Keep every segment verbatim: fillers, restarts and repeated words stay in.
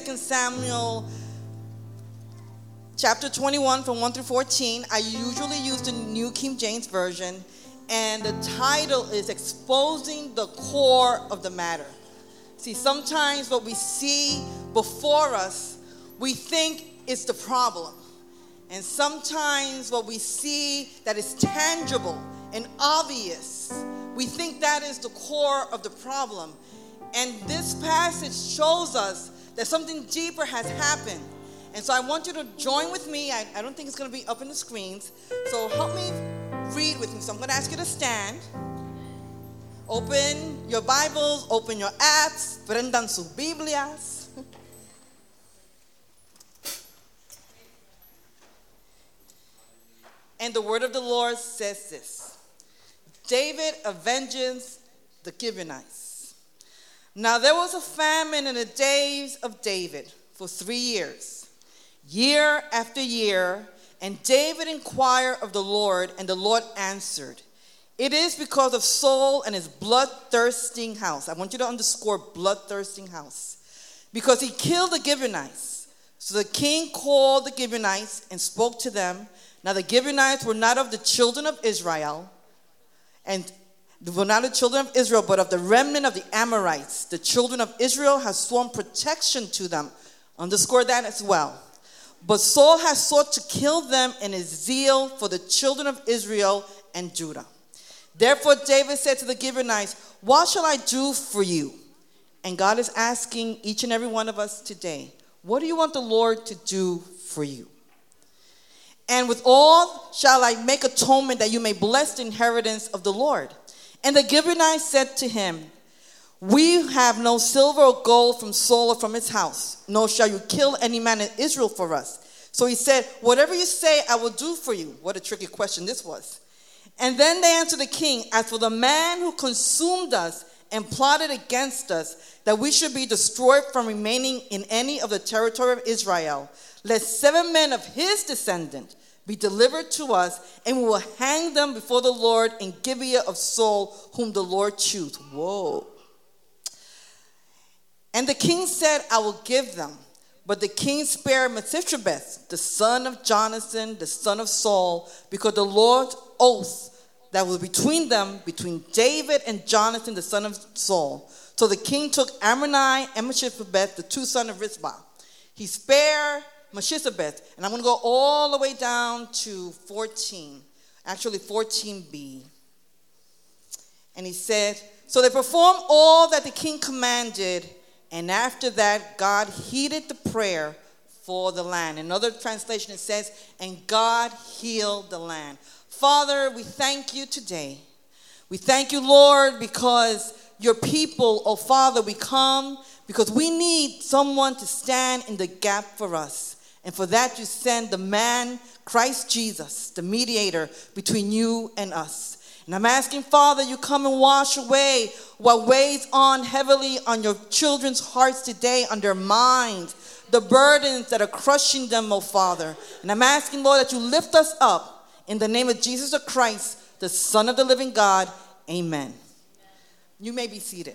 Second Samuel chapter twenty-one from one through fourteen. I usually use the New King James Version, and the title is Exposing the Core of the Matter. See, sometimes what we see before us, we think it's the problem. And sometimes what we see that is tangible and obvious, we think that is the core of the problem. And this passage shows us that something deeper has happened. And so I want you to join with me. I, I don't think it's going to be up in the screens. So help me read with me. So I'm going to ask you to stand. Open your Bibles, open your apps, prendan sus Biblias. And the word of the Lord says this: David avenges the Gibeonites. Now there was a famine in the days of David for three years, year after year, and David inquired of the Lord, and the Lord answered, "It is because of Saul and his bloodthirsting house." I want you to underscore bloodthirsting house. Because he killed the Gibeonites. So the king called the Gibeonites and spoke to them. Now the Gibeonites were not of the children of Israel, and they were not the children of Israel, but of the remnant of the Amorites. The children of Israel have sworn protection to them. Underscore that as well. But Saul has sought to kill them in his zeal for the children of Israel and Judah. Therefore David said to the Gibeonites, "What shall I do for you?" And God is asking each and every one of us today, what do you want the Lord to do for you? "And with all shall I make atonement that you may bless the inheritance of the Lord." And the Gibeonites said to him, "We have no silver or gold from Saul or from his house, nor shall you kill any man in Israel for us." So he said, "Whatever you say, I will do for you." What a tricky question this was. And then they answered the king, "As for the man who consumed us and plotted against us, that we should be destroyed from remaining in any of the territory of Israel, let seven men of his descendant be delivered to us, and we will hang them before the Lord in Gibeah of Saul, whom the Lord choose." Whoa. And the king said, "I will give them." But the king spared Mephibosheth, the son of Jonathan, the son of Saul, because the Lord's oath that was between them, between David and Jonathan, the son of Saul. So the king took Ammonai and Mephibosheth, the two sons of Rizpah. He spared Mephibosheth, and I'm going to go all the way down to fourteen, actually fourteen b. And he said, "So they performed all that the king commanded, and after that God heeded the prayer for the land." In another translation it says, "And God healed the land." Father, we thank you today. We thank you, Lord, because your people, oh Father, we come because we need someone to stand in the gap for us. And for that you send the man, Christ Jesus, the mediator between you and us. And I'm asking, Father, you come and wash away what weighs on heavily on your children's hearts today, on their minds, the burdens that are crushing them, oh Father. And I'm asking, Lord, that you lift us up in the name of Jesus the Christ, the Son of the living God. Amen. You may be seated.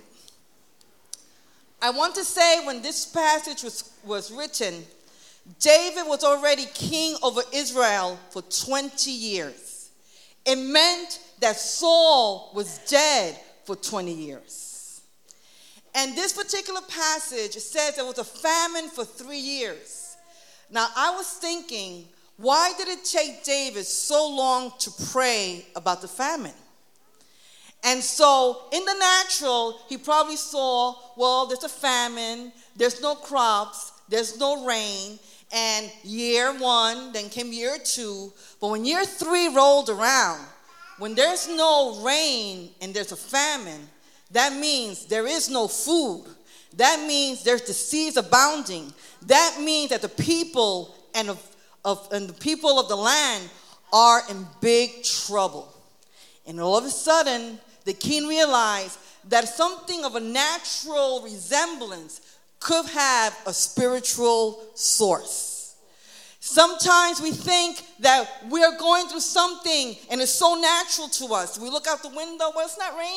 I want to say when this passage was, was written, David was already king over Israel for twenty years. It meant that Saul was dead for twenty years. And this particular passage says there was a famine for three years. Now, I was thinking, why did it take David so long to pray about the famine? And so, in the natural, he probably saw, well, there's a famine, there's no crops, there's no rain, and year one, then came year two. But when year three rolled around, when there's no rain and there's a famine, that means there is no food. That means there's disease abounding. That means that the people and, of, of, and the people of the land are in big trouble. And all of a sudden, the king realized that something of a natural resemblance could have a spiritual source. Sometimes we think that we're going through something and it's so natural to us. We look out the window, well, it's not raining.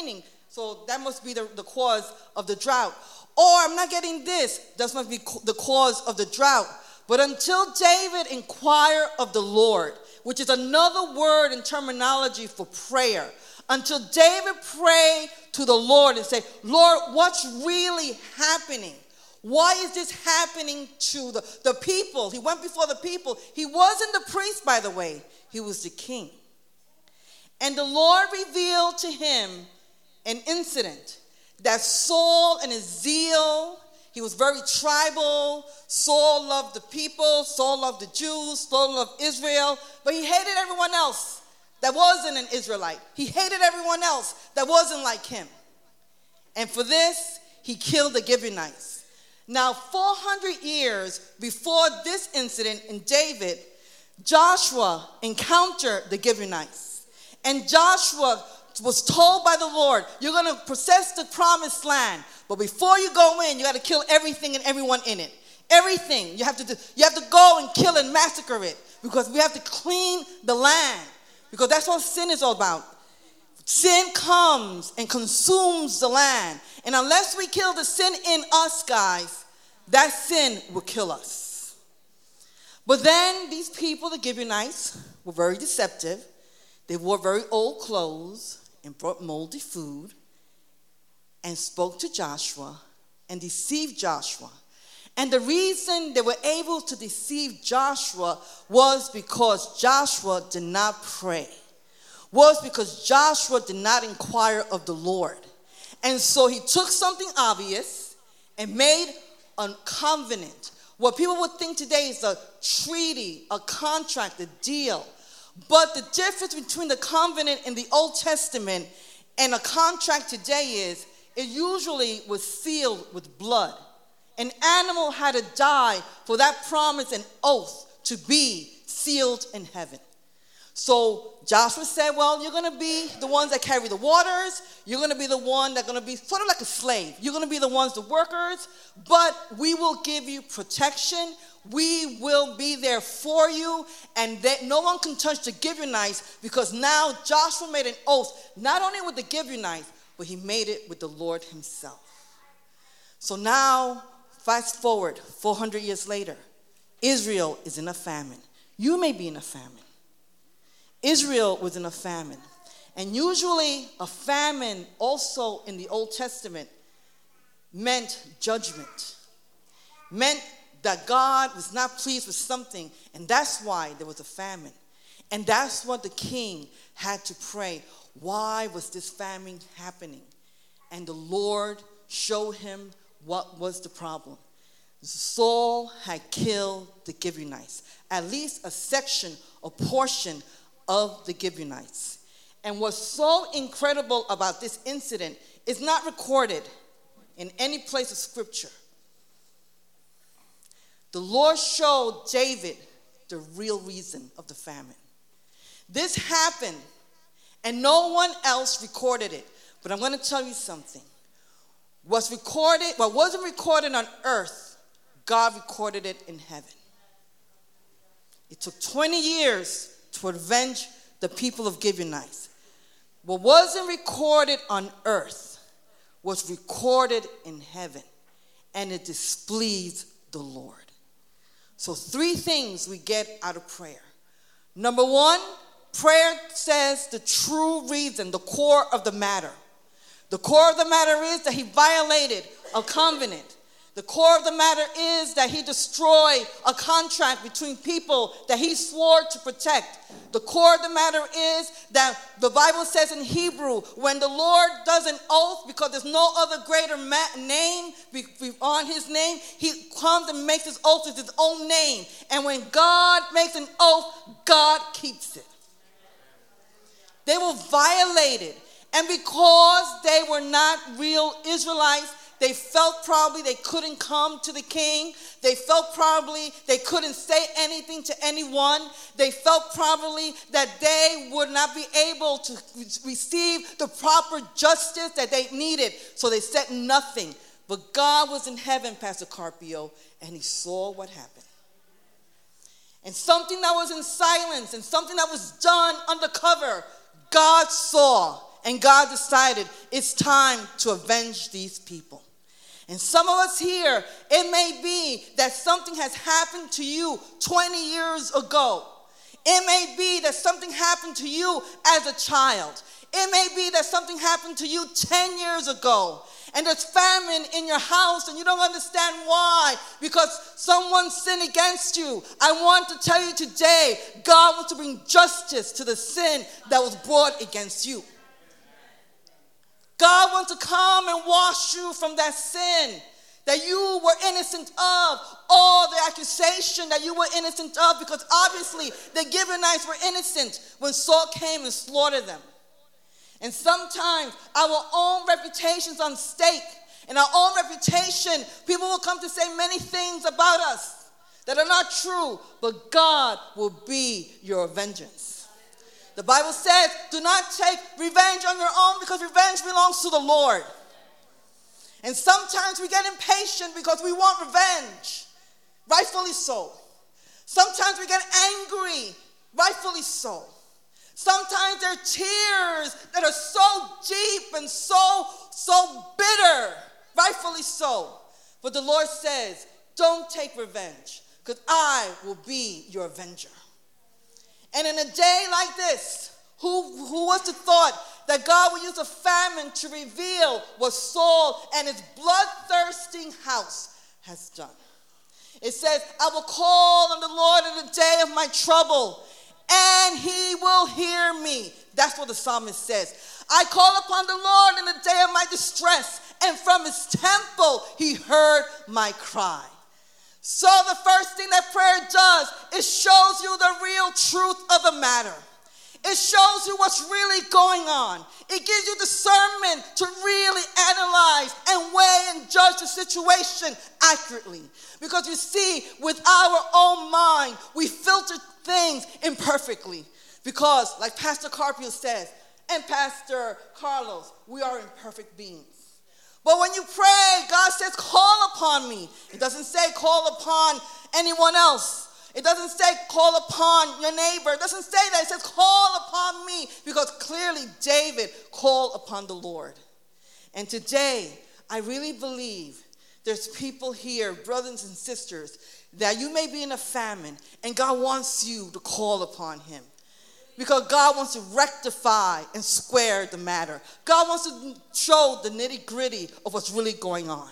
So that must be the, the cause of the drought. Or I'm not getting this. That must be the cause of the drought. But until David inquired of the Lord, which is another word and terminology for prayer, until David prayed to the Lord and said, Lord, what's really happening? Why is this happening to the, the people? He went before the people. He wasn't the priest, by the way. He was the king. And the Lord revealed to him an incident that Saul and his zeal, he was very tribal. Saul loved the people. Saul loved the Jews. Saul loved Israel. But he hated everyone else that wasn't an Israelite. He hated everyone else that wasn't like him. And for this, he killed the Gibeonites. Now, four hundred years before this incident in David, Joshua encountered the Gibeonites. And Joshua was told by the Lord, you're going to possess the promised land. But before you go in, you got to kill everything and everyone in it. Everything. You have to do, you have to go and kill and massacre it. Because we have to clean the land. Because that's what sin is all about. Sin comes and consumes the land. And unless we kill the sin in us, guys, that sin will kill us. But then these people, the Gibeonites, were very deceptive. They wore very old clothes and brought moldy food and spoke to Joshua and deceived Joshua. And the reason they were able to deceive Joshua was because Joshua did not pray. Was because Joshua did not inquire of the Lord. And so he took something obvious and made a covenant. What people would think today is a treaty, a contract, a deal. But the difference between the covenant in the Old Testament and a contract today is it usually was sealed with blood. An animal had to die for that promise and oath to be sealed in heaven. So Joshua said, well, you're going to be the ones that carry the waters. You're going to be the one that's going to be sort of like a slave. You're going to be the ones, the workers. But we will give you protection. We will be there for you. And that no one can touch the Gibeonites because now Joshua made an oath, not only with the Gibeonites, but he made it with the Lord himself. So now, fast forward four hundred years later, Israel is in a famine. You may be in a famine. Israel was in a famine. And usually a famine also in the Old Testament meant judgment. Meant that God was not pleased with something, and that's why there was a famine. And that's what the king had to pray. Why was this famine happening? And the Lord showed him what was the problem. Saul had killed the Gibeonites, at least a section, a portion of the Gibeonites. And what's so incredible about this incident is not recorded in any place of scripture. The Lord showed David the real reason of the famine. This happened, and no one else recorded it. But I'm going to tell you something. What's recorded, what wasn't recorded on earth, God recorded it in heaven. It took twenty years to avenge the people of Gibeonites. What wasn't recorded on earth was recorded in heaven, and it displeased the Lord. So three things we get out of prayer. Number one, prayer says the true reason, the core of the matter. The core of the matter is that he violated a covenant. The core of the matter is that he destroyed a contract between people that he swore to protect. The core of the matter is that the Bible says in Hebrew, when the Lord does an oath, because there's no other greater ma- name on his name, he comes and makes his oath with his own name. And when God makes an oath, God keeps it. They were violated. And because they were not real Israelites, they felt probably they couldn't come to the king. They felt probably they couldn't say anything to anyone. They felt probably that they would not be able to receive the proper justice that they needed. So they said nothing. But God was in heaven, Pastor Carpio, and he saw what happened. And something that was in silence and something that was done undercover, God saw. And God decided it's time to avenge these people. And some of us here, it may be that something has happened to you twenty years ago. It may be that something happened to you as a child. It may be that something happened to you ten years ago. And there's famine in your house and you don't understand why, because someone sinned against you. I want to tell you today, God wants to bring justice to the sin that was brought against you. God wants to come and wash you from that sin that you were innocent of, all the accusation that you were innocent of, because obviously the Gibeonites were innocent when Saul came and slaughtered them. And sometimes our own reputation's on stake. In our own reputation, people will come to say many things about us that are not true, but God will be your vengeance. The Bible says, do not take revenge on your own, because revenge belongs to the Lord. And sometimes we get impatient because we want revenge, rightfully so. Sometimes we get angry, rightfully so. Sometimes there are tears that are so deep and so, so bitter, rightfully so. But the Lord says, don't take revenge, because I will be your avenger. And in a day like this, who, who was the thought that God would use a famine to reveal what Saul and his bloodthirsty house has done? It says, I will call on the Lord in the day of my trouble, and he will hear me. That's what the psalmist says. I call upon the Lord in the day of my distress, and from his temple he heard my cry. So the first thing that prayer does is shows you the real truth of the matter. It shows you what's really going on. It gives you discernment to really analyze and weigh and judge the situation accurately. Because you see, with our own mind, we filter things imperfectly. Because, like Pastor Carpio says, and Pastor Carlos, we are imperfect beings. But when you pray, God says, call upon me. It doesn't say call upon anyone else. It doesn't say call upon your neighbor. It doesn't say that. It says call upon me, because clearly David called upon the Lord. And today, I really believe there's people here, brothers and sisters, that you may be in a famine and God wants you to call upon him. Because God wants to rectify and square the matter. God wants to show the nitty-gritty of what's really going on.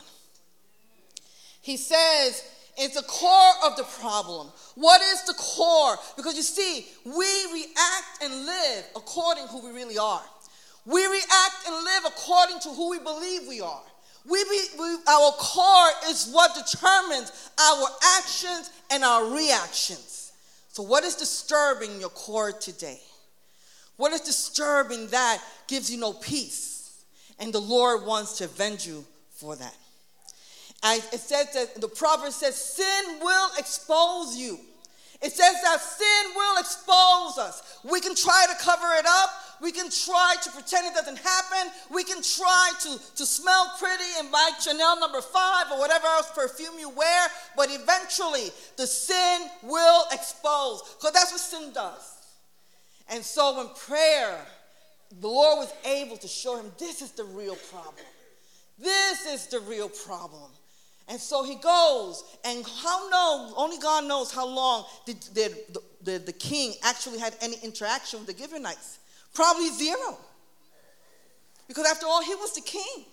He says, it's the core of the problem. What is the core? Because you see, we react and live according to who we really are. We react and live according to who we believe we are. We, be, we our core is what determines our actions and our reactions. So what is disturbing your core today? What is disturbing that gives you no peace? And the Lord wants to avenge you for that. I, it says that the proverb says, sin will expose you. It says that sin will expose us. We can try to cover it up. We can try to pretend it doesn't happen. We can try to, to smell pretty and buy Chanel number five or whatever else perfume you wear. But eventually, the sin will expose. Because that's what sin does. And so when prayer, the Lord was able to show him, this is the real problem. This is the real problem. And so he goes, and how know, only God knows how long did, did the, the, the king actually had any interaction with the Gibeonites. Probably zero. Because after all, he was the king.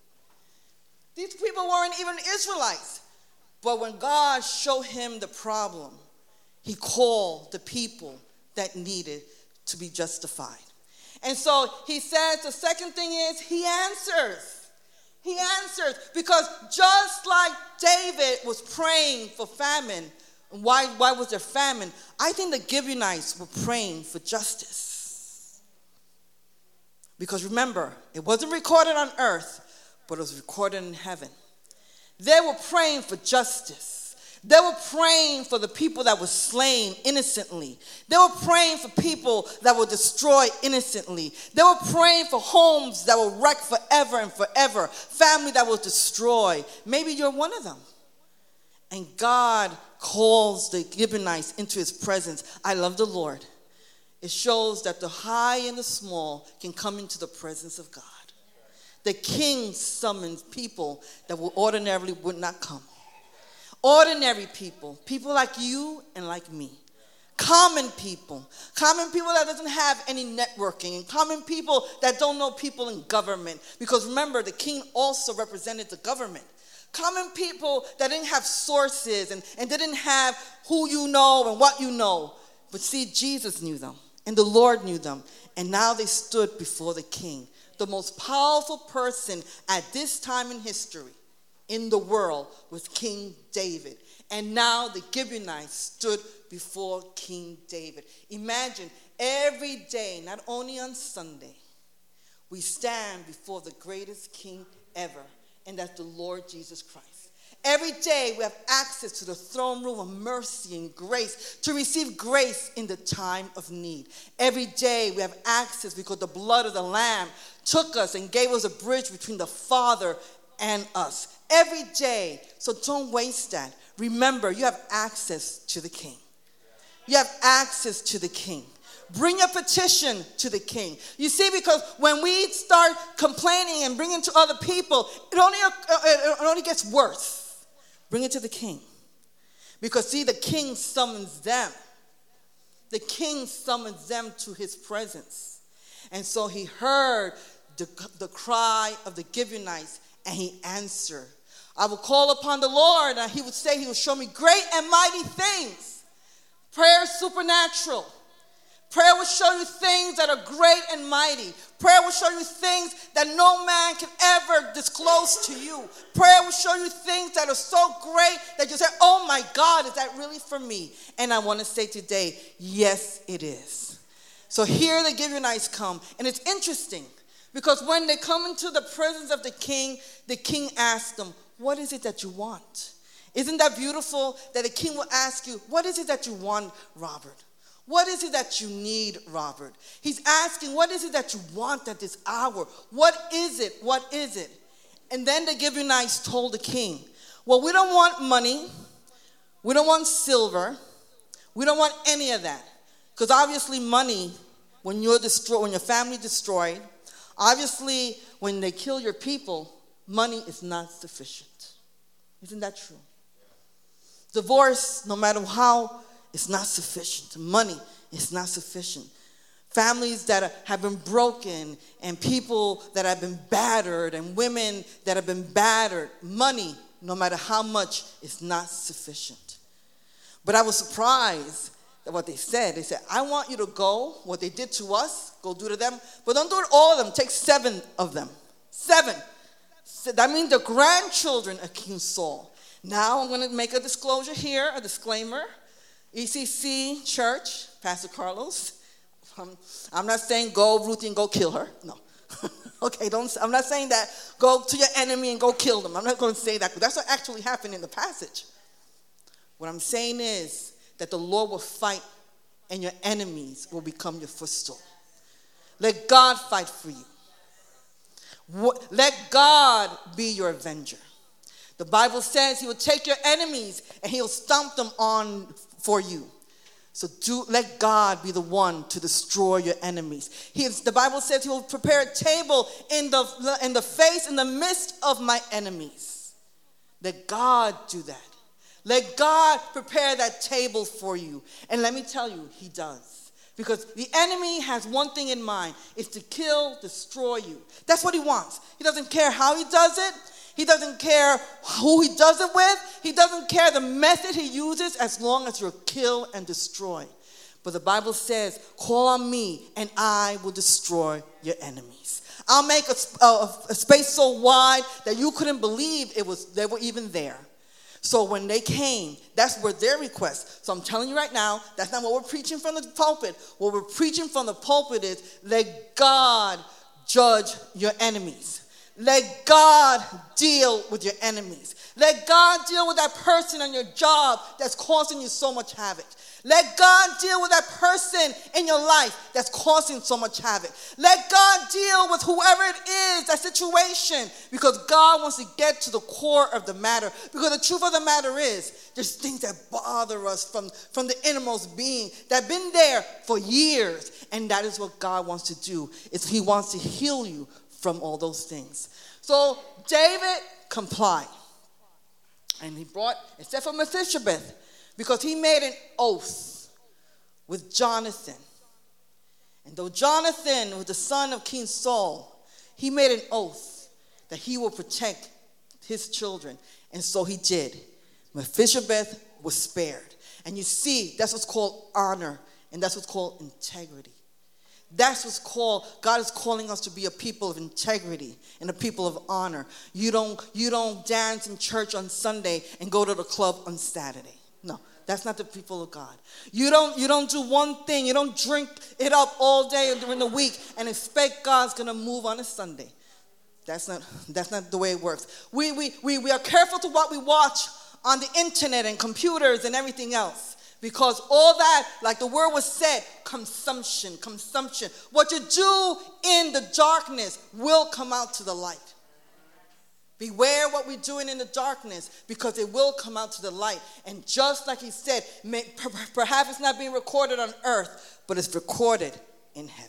These people weren't even Israelites. But when God showed him the problem, he called the people that needed to be justified. And so he says the second thing is he answers. He answers, because just like David was praying for famine, why, why was there famine? I think the Gibeonites were praying for justice. Because remember, it wasn't recorded on earth, but it was recorded in heaven. They were praying for justice. They were praying for the people that were slain innocently. They were praying for people that were destroyed innocently. They were praying for homes that were wrecked forever and forever. Family that was destroyed. Maybe you're one of them. And God calls the Gibeonites into his presence. I love the Lord. it shows that the high and the small can come into the presence of God. The king summons people that would ordinarily would not come. Ordinary people, people like you and like me. Common people, common people that doesn't have any networking, and common people that don't know people in government. Because remember, the king also represented the government. Common people that didn't have sources and, and didn't have who you know and what you know. But see, Jesus knew them, and the Lord knew them, and now they stood before the king, the most powerful person at this time in history in the world was King David. And now the Gibeonites stood before King David. Imagine every day, not only on Sunday, we stand before the greatest king ever, and that's the Lord Jesus Christ. Every day we have access to the throne room of mercy and grace to receive grace in the time of need. Every day we have access because the blood of the Lamb took us and gave us a bridge between the Father and us. Every day. So don't waste that. Remember, you have access to the King. You have access to the King. Bring a petition to the king. You see, because when we start complaining and bringing to other people, it only, it only gets worse. Bring it to the king. Because see, the king summons them. The king summons them to his presence. And so he heard the, the cry of the Gibeonites, and he answered. I will call upon the Lord, and he would say he will show me great and mighty things. Prayer is supernatural. Prayer will show you things that are great and mighty. Prayer will show you things that no man can ever disclose to you. Prayer will show you things that are so great that you say, oh my God, is that really for me? And I want to say today, yes, it is. So here the Gibeonites come, and it's interesting because when they come into the presence of the king, the king asks them, what is it that you want? Isn't that beautiful that the king will ask you, what is it that you want, Robert? What is it that you need, Robert? He's asking, what is it that you want at this hour? What is it? What is it? And then the Gibeonites told the king, well, we don't want money. We don't want silver. We don't want any of that. Because obviously money, when you're destroyed, when your family destroyed, obviously when they kill your people, money is not sufficient. Isn't that true? Divorce, no matter how, it's not sufficient. Money is not sufficient. Families that are, have been broken, and people that have been battered, and women that have been battered, money, no matter how much, is not sufficient. But I was surprised at what they said. They said, I want you to go, what they did to us, go do to them, but don't do it all of them. Take seven of them. Seven. So that means the grandchildren of King Saul. Now I'm going to make a disclosure here, a disclaimer. E C C Church, Pastor Carlos, um, I'm not saying go Ruthie and go kill her. No. Okay, don't. I'm not saying that go to your enemy and go kill them. I'm not going to say that, because that's what actually happened in the passage. What I'm saying is that the Lord will fight and your enemies will become your footstool. Let God fight for you. Let God be your avenger. The Bible says he will take your enemies and he'll stomp them on for you. So do let God be the one to destroy your enemies. He is, the Bible says he will prepare a table in the, in the face, in the midst of my enemies. Let God do that. Let God prepare that table for you. And let me tell you, he does. Because the enemy has one thing in mind, is to kill, destroy you. That's what he wants. He doesn't care how he does it. He doesn't care who he does it with. He doesn't care the method he uses, as long as you're kill and destroy. But the Bible says, call on me and I will destroy your enemies. I'll make a, a, a space so wide that you couldn't believe it was they were even there. So when they came, that's where their request. So I'm telling you right now, that's not what we're preaching from the pulpit. What we're preaching from the pulpit is, let God judge your enemies. Let God deal with your enemies. Let God deal with that person on your job that's causing you so much havoc. Let God deal with that person in your life that's causing so much havoc. Let God deal with whoever it is, that situation, because God wants to get to the core of the matter. Because the truth of the matter is, there's things that bother us from, from the innermost being that have been there for years. And that is what God wants to do, is he wants to heal you from all those things. So David complied. And he brought, except for Mephibosheth, because he made an oath with Jonathan. And though Jonathan was the son of King Saul, he made an oath that he will protect his children. And so he did. Mephibosheth was spared. And you see, that's what's called honor, and that's what's called integrity. That's what's called, God is calling us to be a people of integrity and a people of honor. You don't, you don't dance in church on Sunday and go to the club on Saturday. No, that's not the people of God. You don't, you don't do one thing. You don't drink it up all day during the week and expect God's going to move on a Sunday. That's not, that's not the way it works. We, we, we, we are careful to what we watch on the internet and computers and everything else. Because all that, like the word was said, consumption, consumption. What you do in the darkness will come out to the light. Beware what we're doing in the darkness, because it will come out to the light. And just like he said, may, perhaps it's not being recorded on earth, but it's recorded in heaven.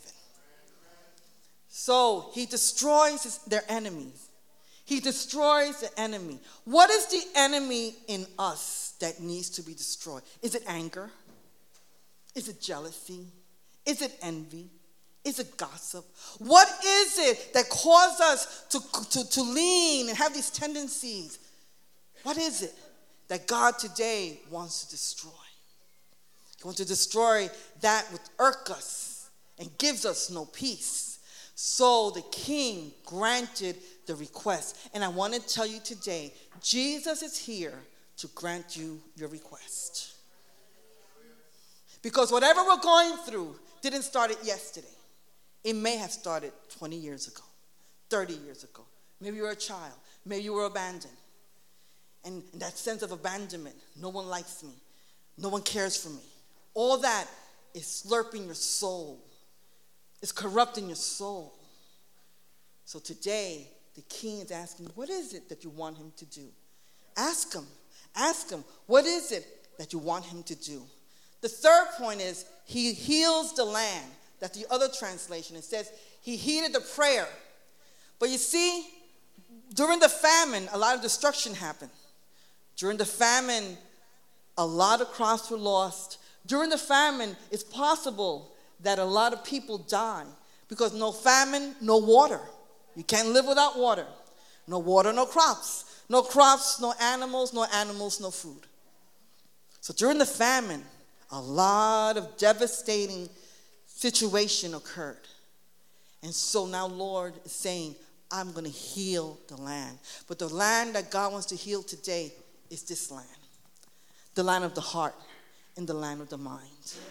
So he destroys his, their enemies. He destroys the enemy. What is the enemy in us that needs to be destroyed? Is it anger? Is it jealousy? Is it envy? Is it gossip? What is it that causes us to, to, to lean and have these tendencies? What is it that God today wants to destroy? He wants to destroy that which irks us and gives us no peace. So the king granted the request. And I want to tell you today, Jesus is here to grant you your request. Because whatever we're going through didn't start it yesterday. It may have started twenty years ago, thirty years ago. Maybe you were a child. Maybe you were abandoned. And that sense of abandonment, no one likes me. No one cares for me. All that is slurping your soul. It's corrupting your soul. So today, the king is asking, what is it that you want him to do? Ask him. Ask him, what is it that you want him to do? The third point is, he heals the land. That's the other translation. It says, he heeded the prayer. But you see, during the famine, a lot of destruction happened. During the famine, a lot of crops were lost. During the famine, it's possible that a lot of people die because no famine, no water. You can't live without water. No water, no crops. No crops, no animals, no animals, no food. So during the famine, a lot of devastating situation occurred. And so now Lord is saying, I'm going to heal the land. But the land that God wants to heal today is this land. The land of the heart and the land of the mind.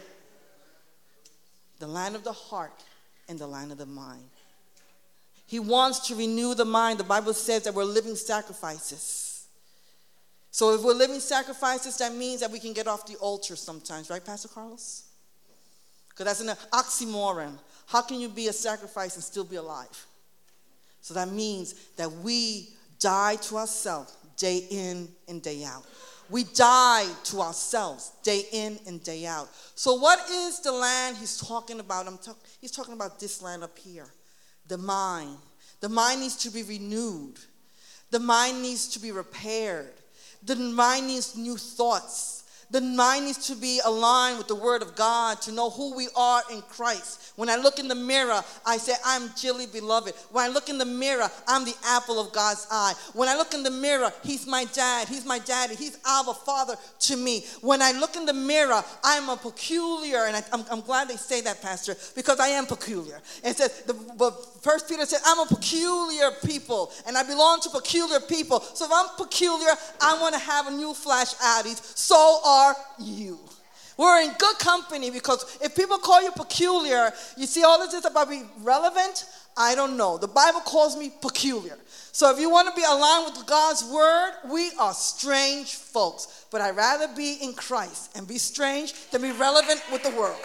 The land of the heart and the land of the mind. He wants to renew the mind. The Bible says that we're living sacrifices. So if we're living sacrifices, that means that we can get off the altar sometimes, right, Pastor Carlos? Because that's an oxymoron. How can you be a sacrifice and still be alive? So that means that we die to ourselves day in and day out. We die to ourselves day in and day out. So what is the land he's talking about? I'm talk- he's talking about this land up here. The mind. The mind needs to be renewed. The mind needs to be repaired. The mind needs new thoughts. The mind needs to be aligned with the Word of God to know who we are in Christ. When I look in the mirror, I say, I'm dearly beloved. When I look in the mirror, I'm the apple of God's eye. When I look in the mirror, He's my dad. He's my daddy. He's Abba, Father to me. When I look in the mirror, I'm a peculiar, and I, I'm, I'm glad they say that, Pastor, because I am peculiar. It says, the, but First Peter said, I'm a peculiar people, and I belong to peculiar people. So if I'm peculiar, I want to have a new flash Audis. So are you. We're in good company, because if people call you peculiar, you see all of this about being relevant? I don't know. The Bible calls me peculiar. So if you want to be aligned with God's word, we are strange folks. But I'd rather be in Christ and be strange than be relevant with the world.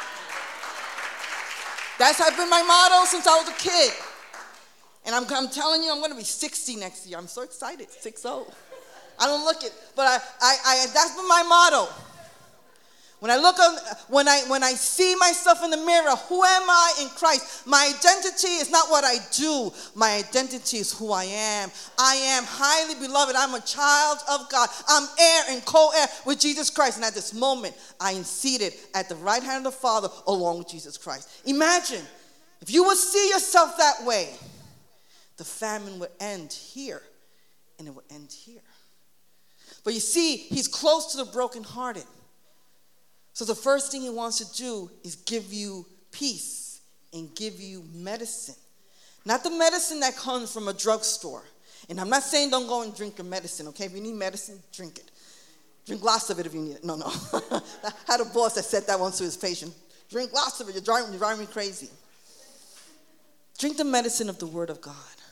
That's been my motto since I was a kid. And I'm, I'm telling you, I'm going to be sixty next year. I'm so excited, six oh. I don't look it, but I, I, I, that's been my motto. When I look on, when I when I see myself in the mirror, who am I in Christ? My identity is not what I do. My identity is who I am. I am highly beloved. I'm a child of God. I'm heir and co-heir with Jesus Christ. And at this moment, I am seated at the right hand of the Father along with Jesus Christ. Imagine if you would see yourself that way, the famine would end here and it would end here. But you see, he's close to the brokenhearted. So the first thing he wants to do is give you peace and give you medicine. Not the medicine that comes from a drugstore. And I'm not saying don't go and drink your medicine, okay? If you need medicine, drink it. Drink lots of it if you need it. No, no. I had a boss that said that once to his patient. Drink lots of it. You're driving, you're driving me crazy. Drink the medicine of the Word of God.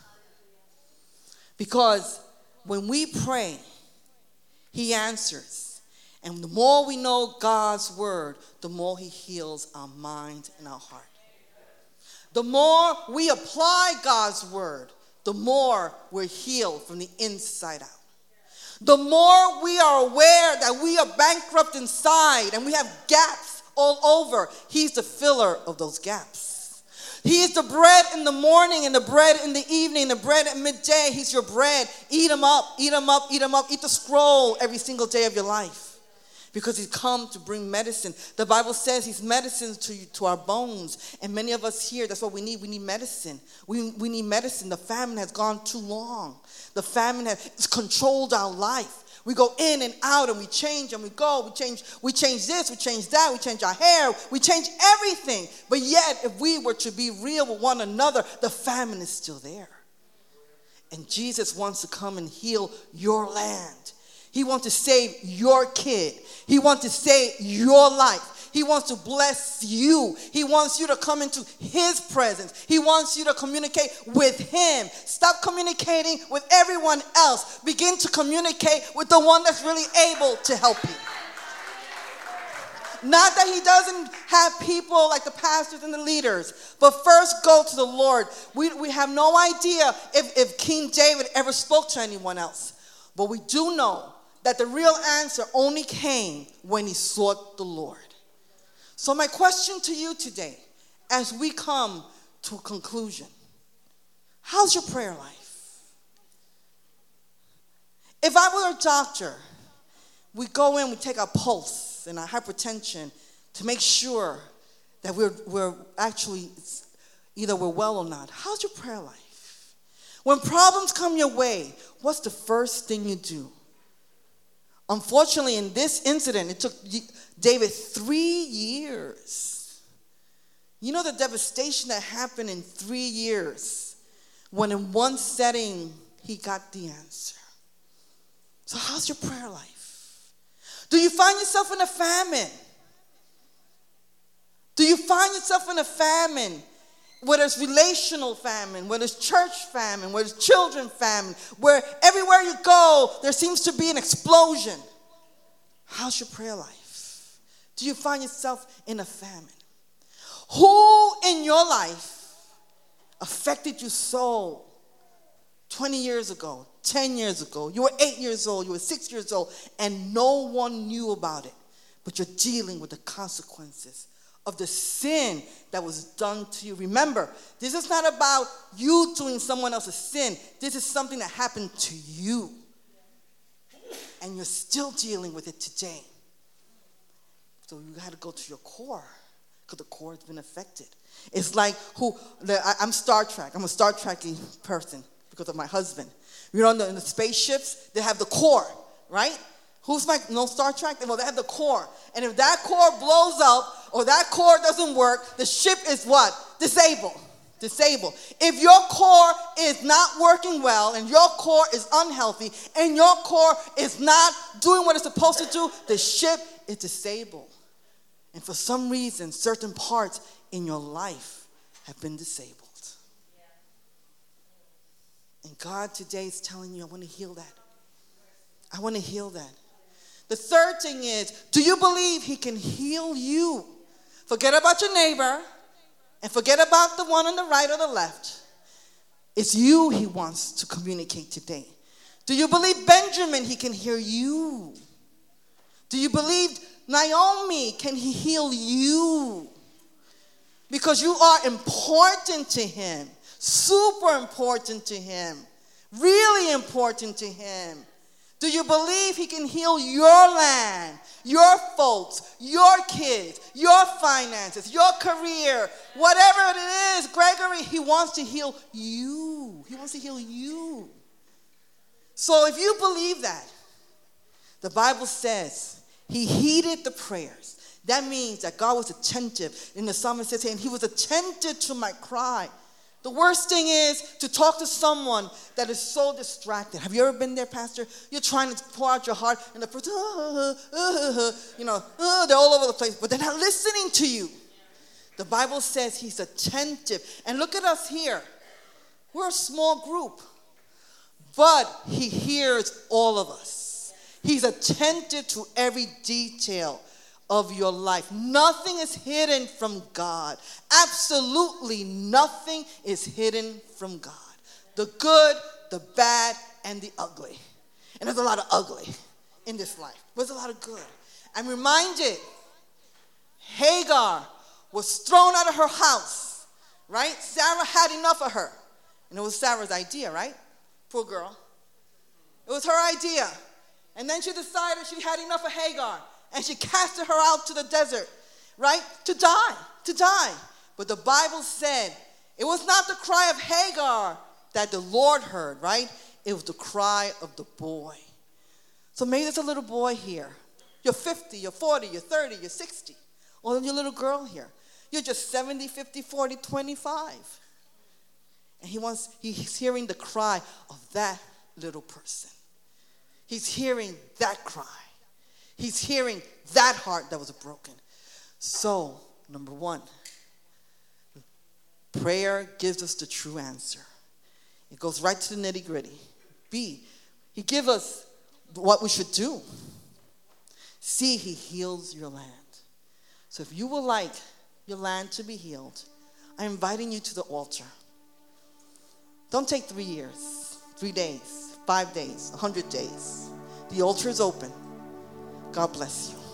Because when we pray, he answers. And the more we know God's word, the more he heals our mind and our heart. The more we apply God's word, the more we're healed from the inside out. The more we are aware that we are bankrupt inside and we have gaps all over, he's the filler of those gaps. He is the bread in the morning and the bread in the evening, the bread at midday. He's your bread. Eat him up, eat him up, eat him up. Eat the scroll every single day of your life. Because he's come to bring medicine. The Bible says he's medicine to, to our bones. And many of us here, that's what we need. We need medicine. We, we need medicine. The famine has gone too long. The famine has controlled our life. We go in and out and we change and we go. We change, we change this, we change that, we change our hair, we change everything. But yet, if we were to be real with one another, the famine is still there. And Jesus wants to come and heal your land. He wants to save your kid. He wants to save your life. He wants to bless you. He wants you to come into his presence. He wants you to communicate with him. Stop communicating with everyone else. Begin to communicate with the one that's really able to help you. Not that he doesn't have people like the pastors and the leaders, but first go to the Lord. We, we have no idea if, if King David ever spoke to anyone else. But we do know that the real answer only came when he sought the Lord. So my question to you today, as we come to a conclusion, how's your prayer life? If I were a doctor, we go in, we take our pulse and our hypertension to make sure that we're, we're actually, either we're well or not. How's your prayer life? When problems come your way, what's the first thing you do? Unfortunately, in this incident, it took David three years. You know the devastation that happened in three years when in one setting he got the answer. So how's your prayer life? Do you find yourself in a famine? Do you find yourself in a famine? Whether it's relational famine, whether it's church famine, whether it's children famine, where everywhere you go, there seems to be an explosion. How's your prayer life? Do you find yourself in a famine? Who in your life affected you so twenty years ago, ten years ago? You were eight years old, you were six years old, and no one knew about it. But you're dealing with the consequences of the sin that was done to you. Remember, this is not about you doing someone else's sin. This is something that happened to you. And you're still dealing with it today. So you got to go to your core, because the core has been affected. It's like who, the, I, I'm Star Trek. I'm a Star Trek-y person because of my husband. You know, in the, in the spaceships, they have the core, right? Who's my, no Star Trek? Well, they have the core. And if that core blows up or that core doesn't work, the ship is what? Disabled. Disabled. If your core is not working well and your core is unhealthy and your core is not doing what it's supposed to do, the ship is disabled. And for some reason, certain parts in your life have been disabled. And God today is telling you, I want to heal that. I want to heal that. The third thing is, do you believe he can heal you? Forget about your neighbor and forget about the one on the right or the left. It's you he wants to communicate today. Do you believe Benjamin, he can hear you? Do you believe Naomi, can he heal you? Because you are important to him. Super important to him. Really important to him. Do you believe he can heal your land, your folks, your kids, your finances, your career, whatever it is, Gregory, he wants to heal you. He wants to heal you. So if you believe that, the Bible says he heeded the prayers. That means that God was attentive. In the psalmist says, and he was attentive to my cry. The worst thing is to talk to someone that is so distracted. Have you ever been there, Pastor? You're trying to pour out your heart, and the person, uh, uh, uh, you know, uh, they're all over the place, but they're not listening to you. The Bible says he's attentive. And look at us here. We're a small group, but he hears all of us. He's attentive to every detail of your life. Nothing is hidden from God. Absolutely nothing is hidden from God. The good, the bad, and the ugly. And there's a lot of ugly in this life. There's a lot of good. I'm reminded, Hagar was thrown out of her house, right? Sarah had enough of her. And it was Sarah's idea, right? Poor girl. It was her idea. And then she decided she had enough of Hagar. And she casted her out to the desert, right? To die, to die. But the Bible said it was not the cry of Hagar that the Lord heard, right? It was the cry of the boy. So maybe there's a little boy here. You're fifty, you're forty, you're thirty, you're sixty. Or your little girl here. You're just seventy, fifty, forty, twenty-five. And he wants, he's hearing the cry of that little person. He's hearing that cry. He's hearing that heart that was broken. So, number one, prayer gives us the true answer. It goes right to the nitty-gritty. B, he gives us what we should do. C, he heals your land. So if you would like your land to be healed, I'm inviting you to the altar. Don't take three years, three days, five days, a hundred days. The altar is open. God bless you.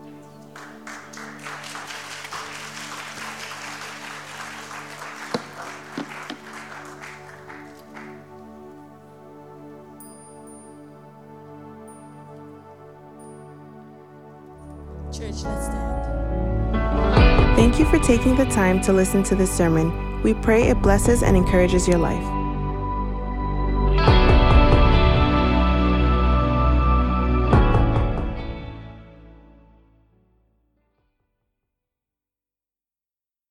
Church, let's stand. Thank you for taking the time to listen to this sermon. We pray it blesses and encourages your life.